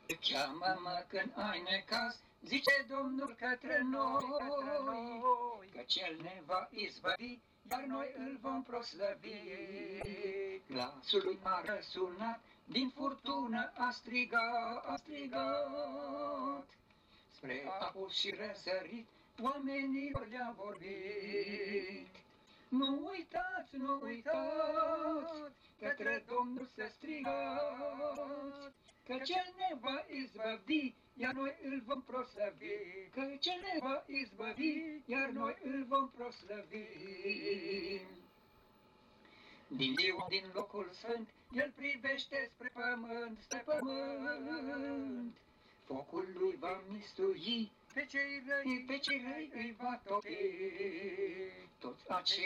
Cheamă-mă când ai necaz, zice Domnul către noi, că Cel ne va izbăvi, iar noi îl vom proslăvi. Glasul lui a răsunat, din furtună a strigat, spre apus și răsărit, oamenilor le-a vorbit. Nu uitați, nu uitați, către Domnul să strigați, că Cel ne va izbăvi, iar noi îl vom proslăvi. Că Cel ne va izbăvi, iar noi îl vom proslăvi. Din ziua, din locul sfânt, El privește spre pământ, Focul lui va mistui, pe cei răi îi va topi. Toți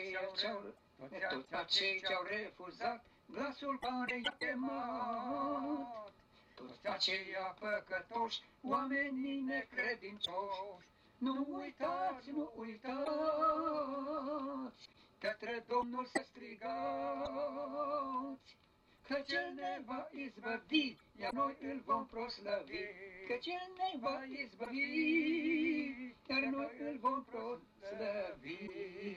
acei ce-au refuzat glasul care i-a chemat, toți aceia păcătoși, oamenii necredincioși. Nu uitați, nu uitați, către Domnul să strigați, că Cel ne va izbăvi, iar noi îl vom proslăvi. Că Cel ne va izbăvi, iar noi îl vom proslăvi.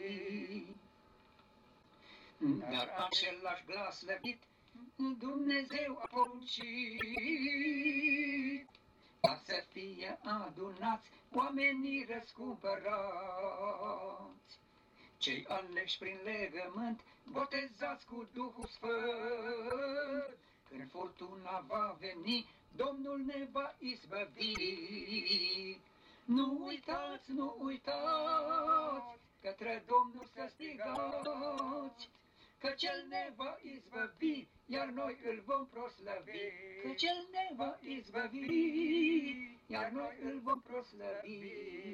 Dar același glas slăvit Dumnezeu a poruncit, ca să fie adunați oamenii răscumpărați, cei aleși prin legământ, botezați cu Duhul Sfânt. Când furtuna va veni, Domnul ne va izbăvi. Nu uitați, nu uitați, către Domnul să strigați, că Cel ne va izbăvi, iar noi îl vom proslăvi. Că Cel ne va izbăvi, iar noi îl vom proslăvi.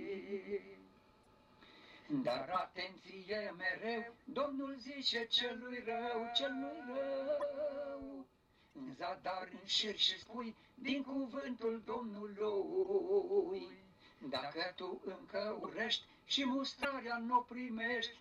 Dar atenție mereu, Domnul zice celui rău, în zadar înșiri și spui din cuvântul Domnului. Dacă tu încă urăști și mustrarea n-o primești,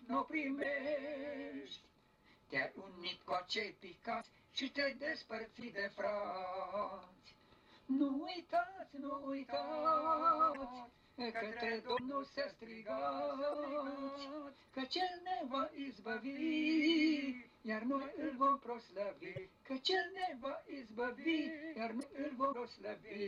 te-ai unit cu acei picați și te-ai despărțit de frați. Nu uitați, nu uitați, către Domnul să strigați, că Cel ne va izbăvi, iar noi îl vom proslăvi. Că Cel ne va izbăvi, iar noi îl vom proslăvi.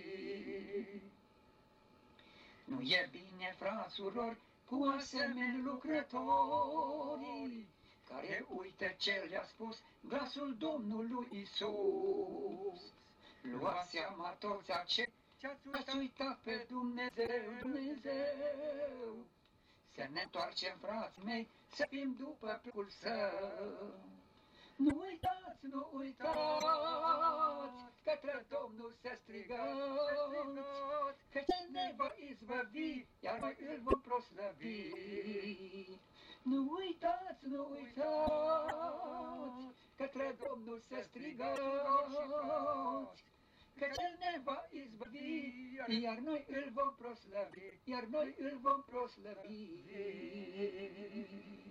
Nu e bine, frați, surori, cu asemenea lucrători, care uită ce le-a spus glasul Domnului Iisus. Luați seama toți acei ce-ați uitat pe Dumnezeu, să ne întoarcem, frații mei, să fim după plăcul Său. Nu uitați, nu uitați, către Domnul să strigați, că Cel ne va izbăvi, iar noi îl vom proslăvi. Nu uitați, nu uitați, către Domnul să strigați, că Cel ne va izbăvi, iar noi îl vom proslăvi, iar noi îl vom proslăvi.